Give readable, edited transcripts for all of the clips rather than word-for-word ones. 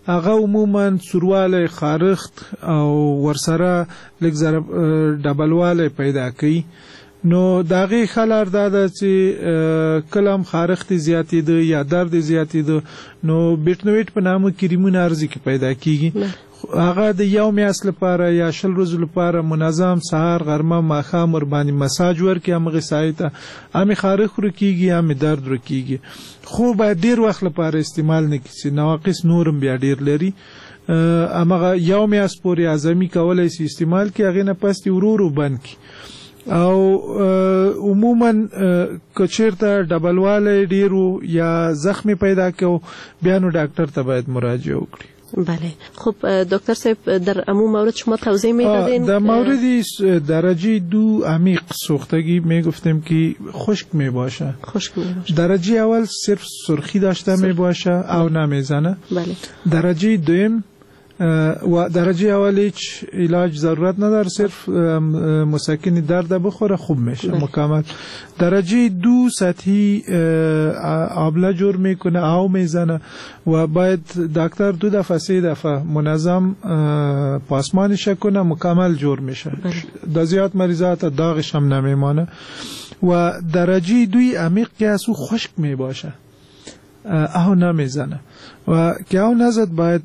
هغه عموما سورواله خارخت او ورسره لږ زره ډبلواله پیدا کوي. نو داغه خلار داده چې کلم خارخت زیاتی ده یا درد زیاتی ده نو بیټنویټ په نامه کریمونه ارزي کې پیدا کیږي. هغه د یو میاشت لپاره یا 10 ورځې لپاره منظم سهار غرمه ماښام ور باندې مساج ورکړي، هغه سایته هم خارخ ورکیږي هم درد ورکیږي. خو باید ډیر وخت لپاره استعمال نه کړي، نواقص نورم بیا ډیر لري. هغه یو میاشت پورې اعظمي کولای شي استعمال کړي، هغه نه پس ورورو بند کړي. او عموما کچیرته ډبلواله ډیرو یا زخمی پیدا کو بیا نو ډاکټر ته باید مراجعه وکړي. بله. خب دکتر صاحب در عموم مورد شما توضیح میدادین؟ در مورد درجه 2 عمیق سوختگی میگفتیم که خشک میباشه. درجه اول صرف سرخی داشته میباشه او نمیزنه. بله. درجه دوم و درجه اول هیچ علاج ضرورت نداره، صرف مسکن درد بخوره خوب میشه مکمل. درجه 2 سطحی آبله جور میکنه او میزنه و باید دکتر 2 دفعه 3 دفعه منظم پاسمانش کنه مکمل جور میشه. دا زیاد مریضات داغش هم نمیمانه. و درجه 2 عمیق که از او خشک میباشه او نمیزنه و که او نزد باید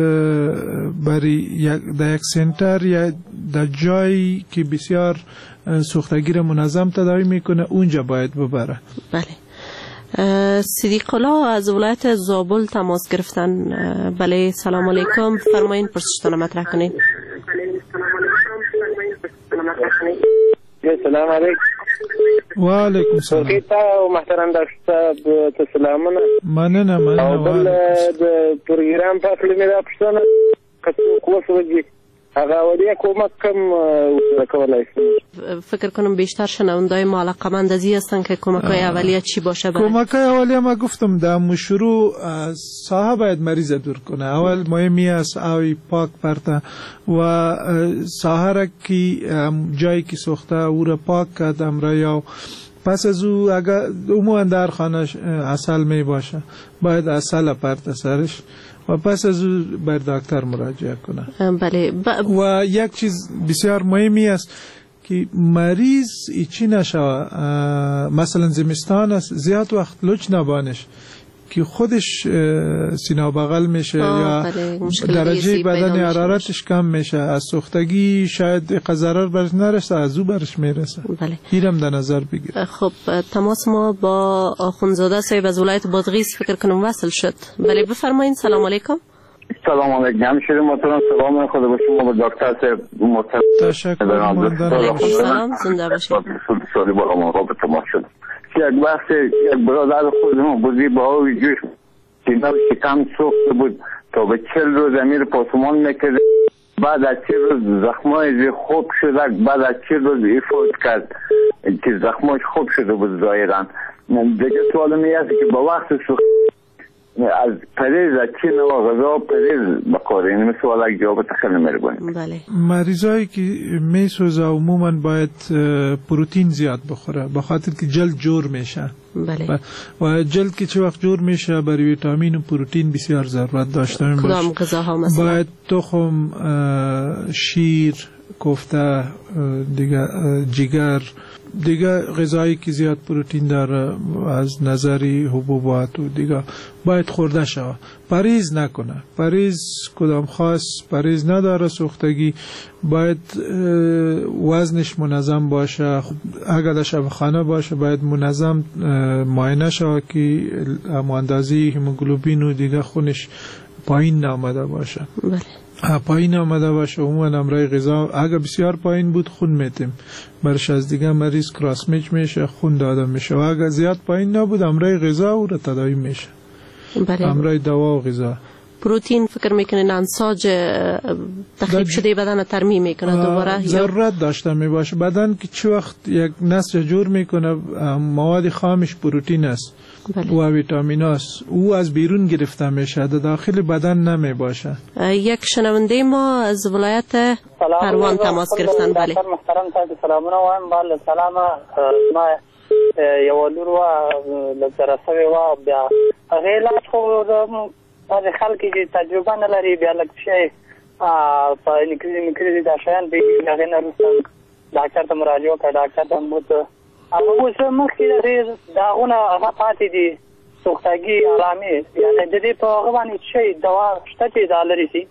برای در یک سنتر یا در جایی که بسیار سوختگی را منظم تداوی میکنه اونجا باید ببره. بله. صدیق الله از ولایت زابل تماس گرفتن. بله سلام علیکم، فرمایین پرسشتان مطرح کنین. سلام علیکم. و علیکم سلام. تا محترم ډاکټر سلامونه. مننه. او بل د پروګرام په خپل میرا پښتنه کڅو کوسوږي هغه ولیا کومک کم کولای شي. فکر کنم بیشتر شنوندای ما علاقه‌مند ازی هستن که کمک‌های اولیه چی باشه. کمک‌های اولیه ما گفتم در شروع ساحه باید مریض دور کنه. اول مهمی است آبی پاک پرته و ساحه را که جایی که سوخته او را پاک کردم را یا پس از او اگر عموما در خانه عسل می باشه باید عسل پرته سرش و پس از او بر دکتر مراجعه کنه. بله. و یک چیز بسیار مهمی است که مریض ایچی نشوه، مثلا زمستان است زیاد وقت لچ نبانش که خودش سینه بغل میشه یا درجه بدن حرارتش کم میشه، از سوختگی شاید ضرر برش نرسه از او برش میرسه. بله. اینم در نظر بگیر. خب تماس ما با آخوندزاده صاحب از ولایت بادغیس فکر کنم وصل شد. بله بفرمایید. سلام علیکم. سلام علیکم. همشیره محترم سلام خدا به شما و دکتر صاحب محترم. تشکر. سلام زنده باشید. سالی با ما رابط تماس شد. یک وقت یک برادر خودمون بودی با های جوش سینه شکم سوخته بود تا به 40 روز امیر پاسمان میکرد. بعد از 40 روز زخمای خوب شد، بعد از 40 روز ایفوت کرد که زخماش خوب شده بود ظاهرا. دیگه سوال می است که با وقت سوخت از پریز از چی نوع غذا پریز بخوره، این سوال یک جواب خیلی مهربانی. بله. مریضایی که میسوزه عموما باید پروتئین زیاد بخوره به خاطر که جلد جور میشه. بله. و جلد که چه وقت جور میشه برای ویتامین و پروتئین بسیار ضرورت داشته باشه. کدام غذاها مثلا؟ باید تخم، شیر، کوفته، دیگه جگر، دیگه غذایی که زیاد پروتئین داره از نظری حبوبات و دیگه باید خورده شود. پریز نکنه. پریز کدام خاص پریز نداره. سوختگی باید وزنش منظم باشه. اگر در شبخانه باشه باید منظم معاینه شود که اندازه هموگلوبین و دیگه خونش پایین نامده باشه. بله. پایین آمده باشه عموما امرای غذا اگر بسیار پایین بود خون میتیم برش از دیگه مریض کراسمیچ میشه، خون داده میشه. و اگر زیاد پایین نبود امرای غذا او را تداوی میشه. بله. امرای دوا و غذا. پروتئین فکر میکنین انساج تخریب شده بدن ترمیم میکنه دوباره؟ ضرورت داشته میباشه. بدن که چه وقت یک نسج جور میکنه مواد خامش پروتئین است. بله. و ویتامین است. او از بیرون گرفته میشه، در داخل بدن نمی باشه. یک شنونده ما از ولایت پروان تماس گرفتن. بله. محترم تاسو سلامونه وایم. بله سلام. ما یو لور و لزرسوي و بیا غیلات خو بعضې خلک چې تجربه نه لري بیا لږ شی په نکریزي دا شیان پېږي هغې نه وروسته ډاکټر ته مراجعه وکړه ډاکټر ته مو ته هغه اوس مخکې د دې داغونه هغه پاتې دي سوختګي علامې یعنې د دې په هغه باندې شی دوا شته چې دا لرې شي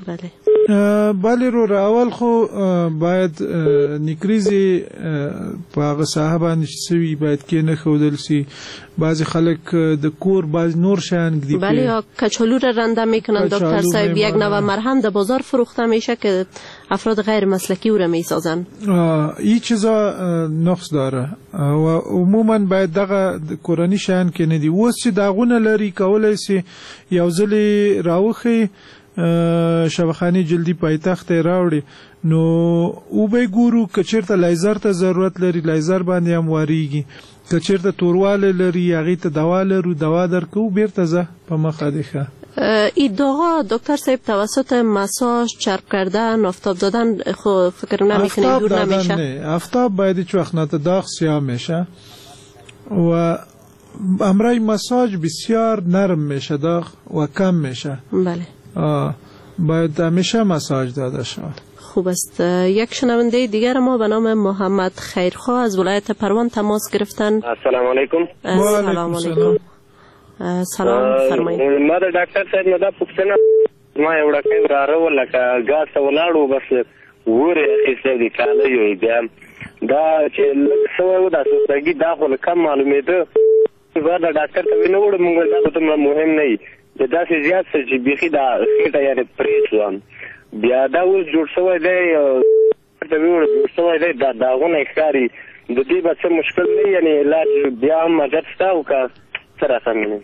بله رو اول خو باید نکریزي په هغه ساحه باندې چې سوي باید کې نه ښودل سي بعضی خلک د کور بعض نور شیان ږدي بله یا کچالو را رنده میکنن دکتر صاحب یک نوع مرهم در بازار فروخته میشه که افراد غیر مسلکی او را میسازن این چیزا نقص داره و عموما باید دغه کورنی شیان کې نه دي اوس چې داغونه لري کولای سي یو ځلې راوخی شفاخانه جلدی پایتخت راوړي نو او به ګورو کچیرته لیزر ته ضرورت لري لیزر باندې هم واریږي کچیرته تورواله لري هغه ته دوا لرو دوا درکو بیرته زه په مخه دیخه این داغا دکتر صاحب توسط مساج چرب کردن آفتاب دادن خو فکر نمیکنه دور نمیشه نه آفتاب باید هیچ وقت نت داغ سیاه میشه و امرای مساج بسیار نرم میشه داغ و کم میشه بله باید همیشه مساج داده شود خوب است یک شنونده دیگر ما به نام محمد خیرخواه از ولایت پروان تماس گرفتن السلام علیکم سلام علیکم سلام فرمایید ما د ډاکټر صاحب نه دا پوښتنه ما یو ډاکټر راو لکه ګاز ته ولاړو بس وره اخیسته دي کاله یو بیا دا چې سوه دا سوستګي دا خو کم معلومېده زه د ډاکټر ته وینم وړم موږ دا ته مهم نه دی دا څه زیات څه چې بيخي دا خېټه یعنی پریسوم بیا دا اوس جوړ شوی دی ته ویل جوړ شوی دی دا داغونه ښکاري د دې به څه مشکل نه یعنی علاج بیا هم اگر شته او که سره سم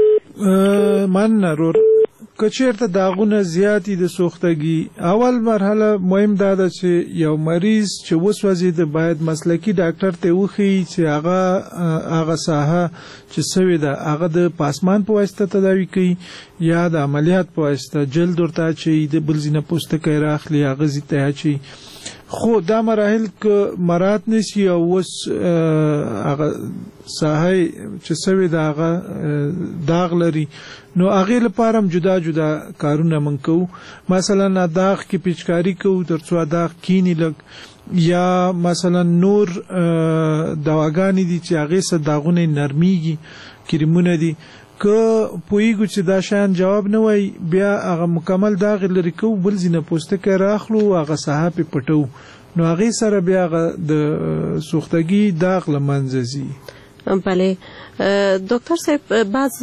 من نرور کچیرته داغونه زیاتی د سوختګي اول مرحله مهم ده چې یو مریض چې وسوځي د باید مسلکی ډاکټر ته وخی چې هغه ساحه چې سوي ده هغه د پاسمان په واسطه تداوی کوي یا د عملیات په واسطه جلد ورته چې د بلزینه پوستکی راخلی هغه زیته چی خو دا مراحل که مراد نشي او وس هغه ساحه چې سوي ده هغه داغ لري نو هغه لپاره جدا جدا کارونه من کوو مثلا داغ کې پیچکاری کوو ترڅو داغ کینی لګ یا مثلا نور دواګانی دي چې هغه سره داغونه نرمیږي کریمونه دي که پویګو چې دا شان جواب نه وای بیا هغه مکمل داغ لري کو بل زینه پوستکه راخلو هغه صحافه پټو نو هغه سره بیا د سوختګي داغ لمنځي بله دکتر صاحب بعض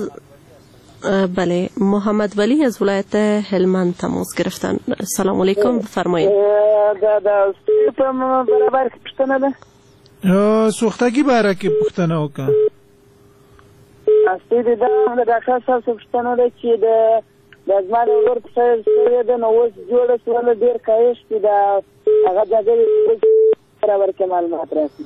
بله محمد ولی از ولایت هلمند تماس گرفتن سلام علیکم بفرمایید دا په برابر کې پښتنه ده سوختګي باره کې پښتنه وکړه اصلي دا د ډاکټر صاحب پښتنه ده چې د ځمانه ور په سره ده نو اوس جوړ سوال ډیر کایش چې دا هغه د برابر کې معلومات راځي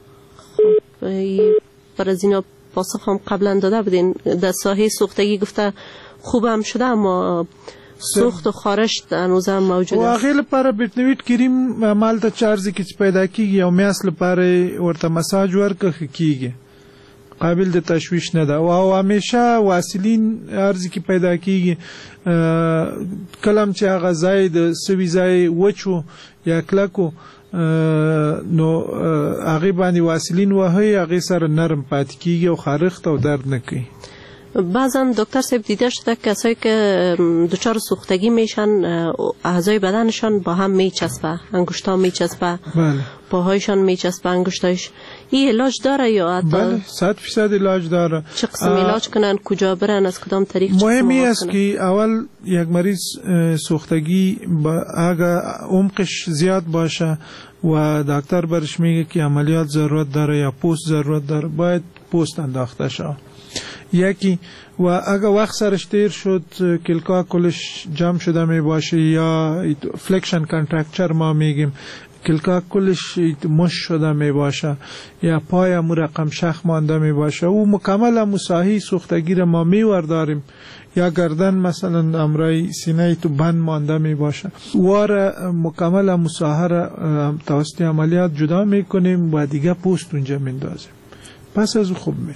پر از اینا پاسخ هم قبلا داده بودین در ساحه سوختگی گفته خوب هم شده اما سوخت و خارش هنوز هم موجوده و هغه لپاره بټنویټ کریم عمل ته چارج کې پیدا کیږي او میاس لپاره ورته مساج ورکه کیږي قابل د تشویش نه ده او همیشه واسلین ارزي کې پیدا کیږي کلم چې هغه ځای د سوي ځای وچو یا کلکو نو هغه باندې واسلین وهي هغه سره نرم پات کیږي او خارخت او درد نه کوي بعضا دکتر صاحب دیده شده کسایی که دچار سوختگی میشن اعضای بدنشان با هم میچسبه انگشتا میچسبه پاهایشان میچسبه انگشتایش این علاج داره یا حتی بله 100% علاج داره چه قسم علاج کنن کجا برن از کدام طریق مهمی است که اول یک مریض سوختگی اگه عمقش زیاد باشه و دکتر برش میگه که عملیات ضرورت داره یا پوست ضرورت داره باید پوست انداخته شه یکی و اگه وقت سرش تیر شد کلکا کلش جمع شده می باشه یا فلکشن کانترکچر ما میگیم کلکا کلش مش شده می باشه یا پای مرقم شخ مانده می باشه او مکمل مساحی سوختگی را ما میورداریم یا گردن مثلا امرای سینه تو بند مانده می باشه واره مکمل مساحه را توسط عملیات جدا میکنیم و دیگه پوست اونجا میندازیم پس از خوب میشه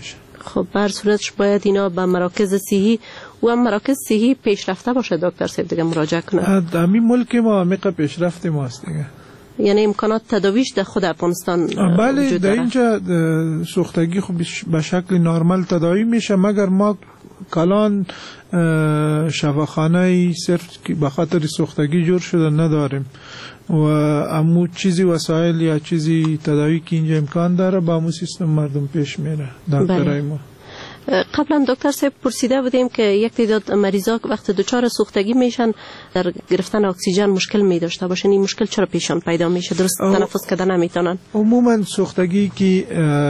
خب بر صورتش باید اینا به مراکز صحی و هم مراکز صحی پیشرفته باشه دکتر صاحب دیگه مراجعه کنه. در همین ملک ما عمیق پیشرفت ماست دیگه. یعنی امکانات تداویش در خود افغانستان بله در اینجا سوختگی خب به شکل نرمال تداوی میشه، مگر ما کلان شفاخانه صرف که به خاطر سوختگی جور شده نداریم و امو چیزی وسایل یا چیزی تداوی که اینجا امکان داره با امو سیستم مردم پیش میره دکترای ما. قبلا دکتر صاحب پرسیده بودیم که یک تعداد مریضا وقت دچار سوختگی میشن در گرفتن اکسیژن مشکل می داشته باشن، این مشکل چرا پیشان پیدا میشه؟ درست تنفس کردن نمیتونن؟ عموما سوختگی که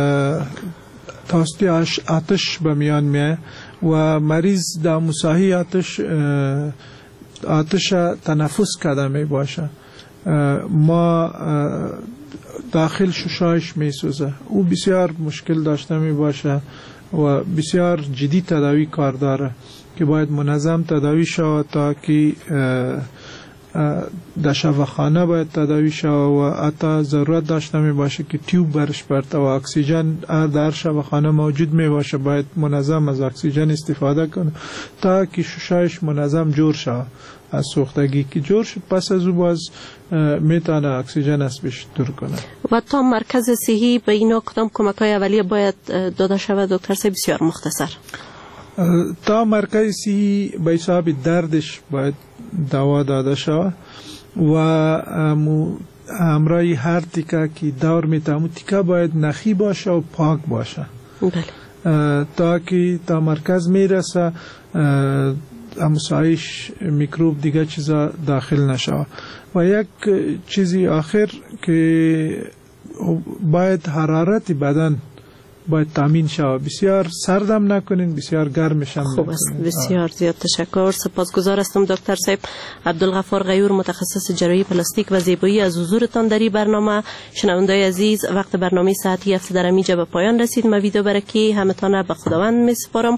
توسط آتش به میان میه و مریض در مساحی آتش تنفس کرده می باشه، ما داخل ششایش می سوزه، او بسیار مشکل داشته می باشه و بسیار جدی تداوی کار داره که باید منظم تداوی شود تا که در شفاخانه باید تداوی شود و حتی ضرورت داشته می باشه که تیوب برش برده و اکسیژن در شفاخانه موجود می باشه، باید منظم از اکسیژن استفاده کنه تا که ششایش منظم جور شود. از سوختگی که جور شد پس از او باز میتونه اکسیژن از بیش دور کنه. و تا مرکز صحی به اینا کدام کمک‌های اولیه باید داده شود دکتر صاحب؟ بسیار مختصر. تا مرکز صحی به حساب دردش باید دوا داده شود و همراه هر تیکه که دور میتونه تیکه باید نخی باشه و پاک باشه. بله. تا که تا مرکز میرسه امسایش میکروب دیگه چیزا داخل نشه. و یک چیزی آخر که باید حرارت بدن باید تامین شود، بسیار سردم نکنین، بسیار گرمش هم خوب است. بسیار زیاد تشکر، سپاسگزار هستم دکتر صاحب. عبدالغفار غیور، متخصص جراحی پلاستیک و زیبایی، از حضورتان در این برنامه. شنوندای عزیز، وقت برنامه ساعتی هفته در اینجا به پایان رسید. ما ویدیو برکی همتان به خداوند میسپارم.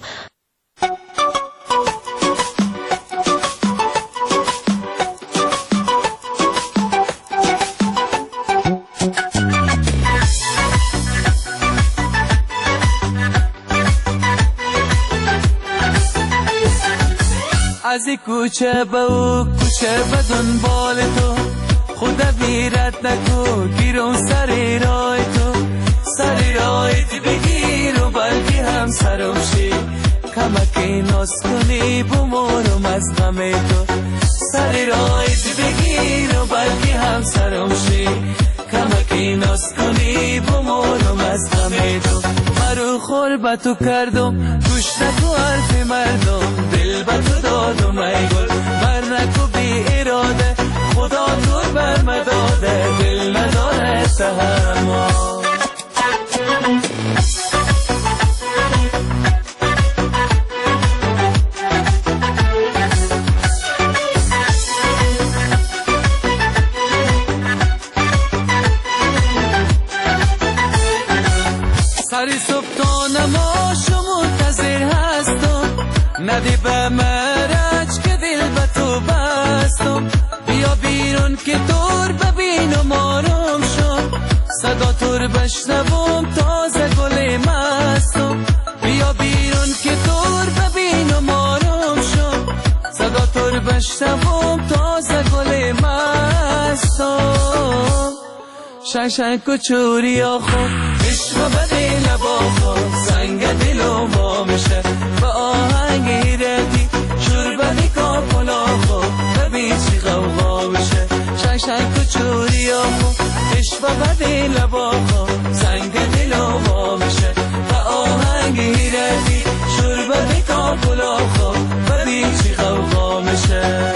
از کوچه به او کوچه به دنبال تو، خدا بیرت نکو گیرم سر رای تو، سر رایت بگیر و بلکه هم سرم شی، کمکی ناز کنی بمورم از غم تو، سر رایت بگیر و بلکه هم سرم شی، کمکی ناز کنی بمورم از غم تو. مرو خور به تو کردم گوش نکو حرف مردم، دل به تو دادم ای گل بر نکو بی اراده، خدا تو بر مداده دل نداره تحمل. سری صبح تا نماز منتظر هستم، ندی به مرج که دل به تو بستم، بیا بیرون که دور ببینم آرام شم، صدا تور بشنوم تازه گل مستم، بیا بیرون که دور ببینم آرام شم، صدا تور بشنوم تازه گل مستم. شنگ کچوری آخو عشق بدی لبا خود سنگ دلو با میشه، با آهنگ ایردی شور بدی کاپلا خود ببین چی غوغا میشه، شنگ کچوری آخو عشق بدی لبا خود سنگ دلو با میشه، با آهنگ ایردی شور بدی کاپلا خود ببین چی غوغا میشه.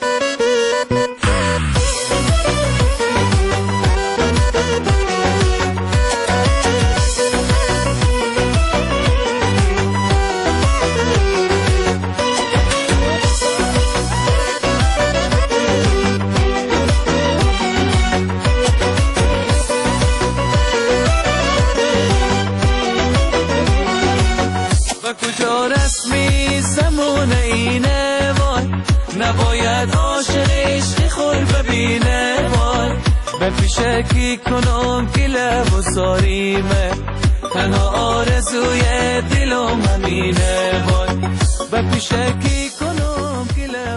نباید عاشق عشق خور ببینه وای، به پیشه کی کنم که لب و ساریمه، تنها آرزوی دلم همینه وای و پیشکی